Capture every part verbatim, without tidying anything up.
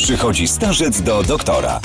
Przychodzi starzec do doktora.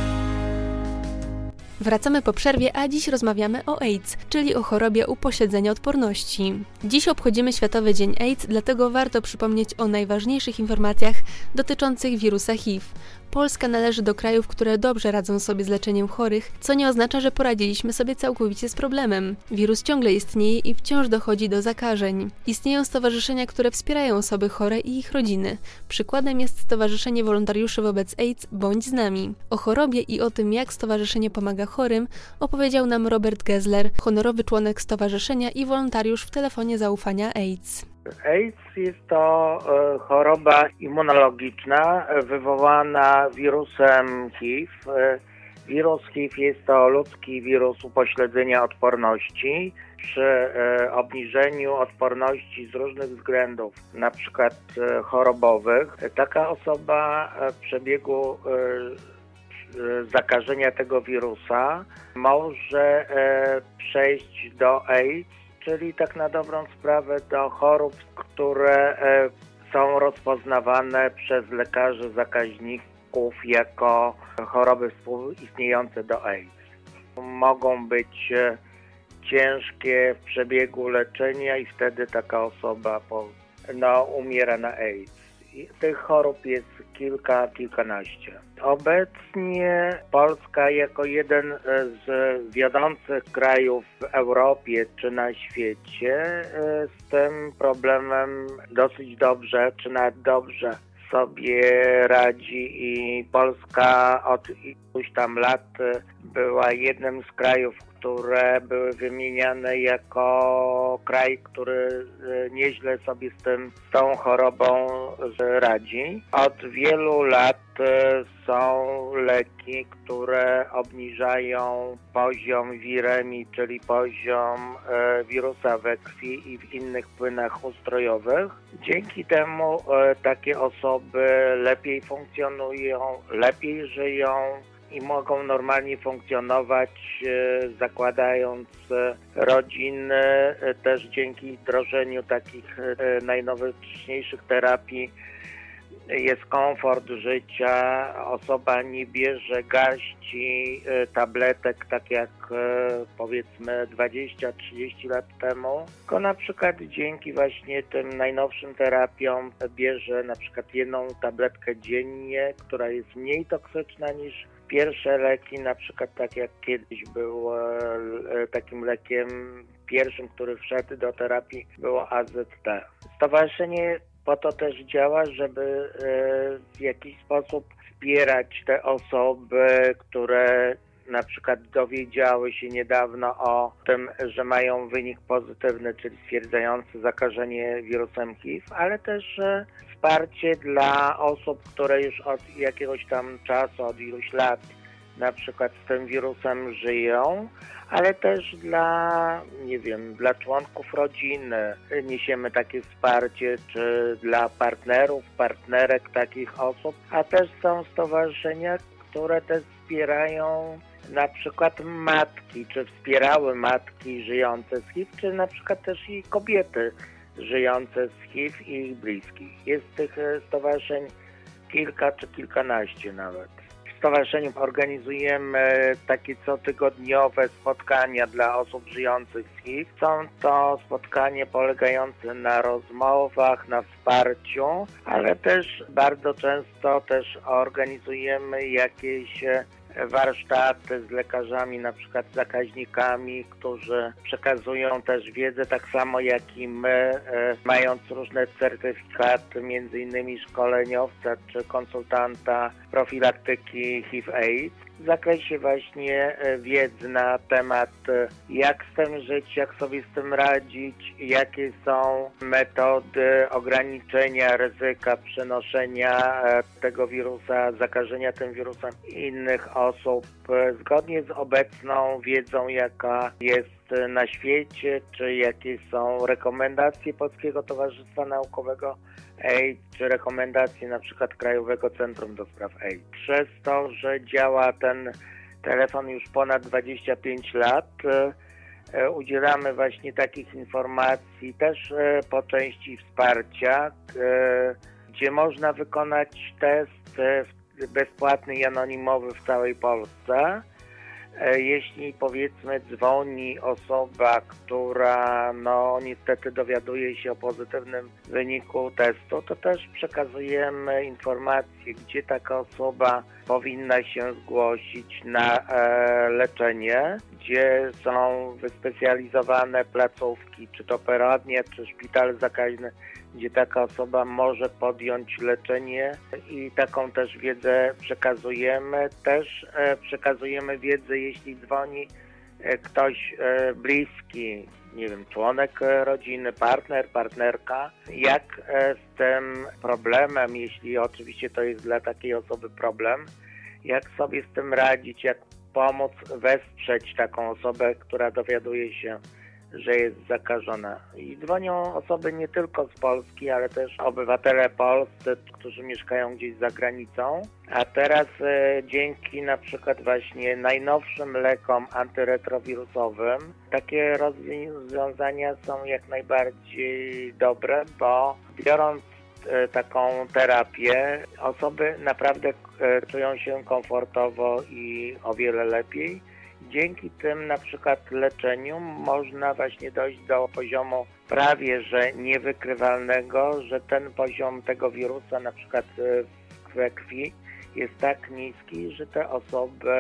Wracamy po przerwie, a dziś rozmawiamy o AIDS, czyli o chorobie upośledzenia odporności. Dziś obchodzimy Światowy Dzień AIDS, dlatego warto przypomnieć o najważniejszych informacjach dotyczących wirusa H I V. Polska należy do krajów, które dobrze radzą sobie z leczeniem chorych, co nie oznacza, że poradziliśmy sobie całkowicie z problemem. Wirus ciągle istnieje i wciąż dochodzi do zakażeń. Istnieją stowarzyszenia, które wspierają osoby chore i ich rodziny. Przykładem jest Stowarzyszenie Wolontariuszy wobec AIDS Bądź z nami. O chorobie i o tym, jak stowarzyszenie pomaga chorym, opowiedział nam Robert Gessler, honorowy członek stowarzyszenia i wolontariusz w telefonie zaufania AIDS. AIDS jest to e, choroba immunologiczna e, wywołana wirusem H I V. E, wirus H I V jest to ludzki wirus upośledzenia odporności. Przy e, obniżeniu odporności z różnych względów, na przykład e, chorobowych, e, taka osoba e, w przebiegu e, zakażenia tego wirusa może e, przejść do AIDS, czyli tak na dobrą sprawę do chorób, które e, są rozpoznawane przez lekarzy zakaźników jako choroby współistniejące do AIDS. Mogą być e, ciężkie w przebiegu leczenia i wtedy taka osoba po, no, umiera na AIDS. I tych chorób jest kilka, kilkanaście. Obecnie Polska jako jeden z wiodących krajów w Europie czy na świecie z tym problemem dosyć dobrze, czy nawet dobrze sobie radzi i Polska od iluś tam lat była jednym z krajów, które były wymieniane jako kraj, który nieźle sobie z tym, z tą chorobą radzi. Od wielu lat są leki, które obniżają poziom wiremii, czyli poziom wirusa we krwi i w innych płynach ustrojowych. Dzięki temu takie osoby lepiej funkcjonują, lepiej żyją i mogą normalnie funkcjonować, zakładając rodziny, też dzięki wdrożeniu takich najnowocześniejszych terapii. Jest komfort życia, osoba nie bierze garści tabletek tak jak powiedzmy dwadzieścia trzydzieści lat temu, tylko na przykład dzięki właśnie tym najnowszym terapiom bierze na przykład jedną tabletkę dziennie, która jest mniej toksyczna niż pierwsze leki, na przykład tak jak kiedyś był takim lekiem pierwszym, który wszedł do terapii, było A Z T. Stowarzyszenie po to też działa, żeby w jakiś sposób wspierać te osoby, które na przykład dowiedziały się niedawno o tym, że mają wynik pozytywny, czyli stwierdzający zakażenie wirusem H I V, ale też wsparcie dla osób, które już od jakiegoś tam czasu, od iluś lat na przykład z tym wirusem żyją, ale też dla, nie wiem, dla członków rodziny niesiemy takie wsparcie, czy dla partnerów, partnerek takich osób, a też są stowarzyszenia, które też wspierają na przykład matki, czy wspierały matki żyjące z H I V, czy na przykład też i kobiety żyjące z H I V i ich bliskich. Jest tych stowarzyszeń kilka czy kilkanaście nawet. W stowarzyszeniu organizujemy takie cotygodniowe spotkania dla osób żyjących z H I V. Są to spotkania polegające na rozmowach, na wsparciu, ale też bardzo często też organizujemy jakieś warsztaty z lekarzami, na przykład zakaźnikami, którzy przekazują też wiedzę tak samo jak i my, mając różne certyfikaty, między innymi szkoleniowca czy konsultanta profilaktyki H I V AIDS, w zakresie właśnie wiedzy na temat, jak z tym żyć, jak sobie z tym radzić, jakie są metody ograniczenia ryzyka przenoszenia tego wirusa, zakażenia tym wirusem innych osób, zgodnie z obecną wiedzą, jaka jest na świecie, czy jakie są rekomendacje Polskiego Towarzystwa Naukowego AIDS, czy rekomendacje na przykład Krajowego Centrum do Spraw AIDS. Przez to, że działa ten telefon już ponad dwadzieścia pięć lat, udzielamy właśnie takich informacji, też po części wsparcia, gdzie można wykonać test bezpłatny i anonimowy w całej Polsce. Jeśli powiedzmy dzwoni osoba, która no niestety dowiaduje się o pozytywnym wyniku testu, to też przekazujemy informację, gdzie taka osoba powinna się zgłosić na e, leczenie, gdzie są wyspecjalizowane placówki, czy to poradnia, czy szpital zakaźny, gdzie taka osoba może podjąć leczenie i taką też wiedzę przekazujemy. Też e, przekazujemy wiedzę, jeśli dzwoni e, ktoś e, bliski, nie wiem, członek rodziny, partner, partnerka, jak e, z tym problemem, jeśli oczywiście to jest dla takiej osoby problem, jak sobie z tym radzić, jak pomóc, wesprzeć taką osobę, która dowiaduje się, że jest zakażona. I dzwonią osoby nie tylko z Polski, ale też obywatele polscy, którzy mieszkają gdzieś za granicą. A teraz e, dzięki na przykład właśnie najnowszym lekom antyretrowirusowym takie rozwiązania są jak najbardziej dobre, bo biorąc e, taką terapię, osoby naprawdę e, czują się komfortowo i o wiele lepiej. Dzięki tym na przykład leczeniu można właśnie dojść do poziomu prawie że niewykrywalnego, że ten poziom tego wirusa na przykład we krwi jest tak niski, że te osoby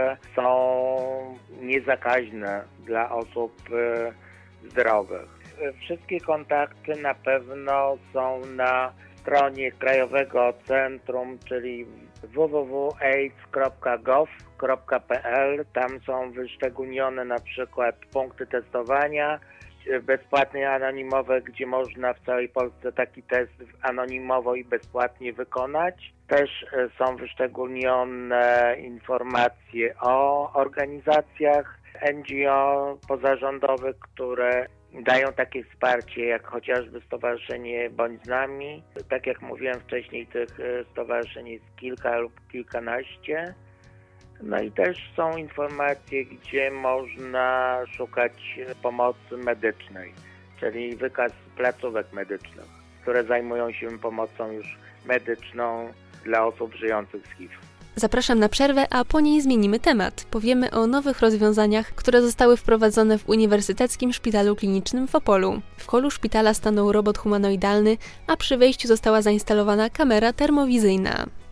są niezakaźne dla osób zdrowych. Wszystkie kontakty na pewno są na stronie Krajowego Centrum, czyli w w w w kropka aids kropka gov kropka p l. Tam są wyszczególnione na przykład punkty testowania bezpłatne i anonimowe, gdzie można w całej Polsce taki test anonimowo i bezpłatnie wykonać. Też są wyszczególnione informacje o organizacjach N G O pozarządowych, które dają takie wsparcie, jak chociażby Stowarzyszenie Bądź z nami. Tak jak mówiłem wcześniej, tych stowarzyszeń jest kilka lub kilkanaście. No i też są informacje, gdzie można szukać pomocy medycznej, czyli wykaz placówek medycznych, które zajmują się pomocą już medyczną dla osób żyjących z H I V. Zapraszam na przerwę, a po niej zmienimy temat. Powiemy o nowych rozwiązaniach, które zostały wprowadzone w Uniwersyteckim Szpitalu Klinicznym w Opolu. W holu szpitala stanął robot humanoidalny, a przy wejściu została zainstalowana kamera termowizyjna.